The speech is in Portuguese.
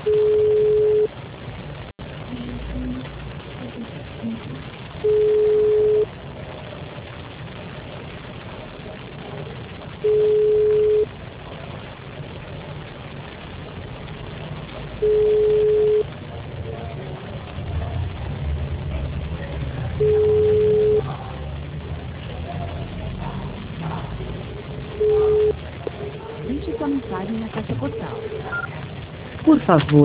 Deixe sua mensagem na caixa postal. Por favor,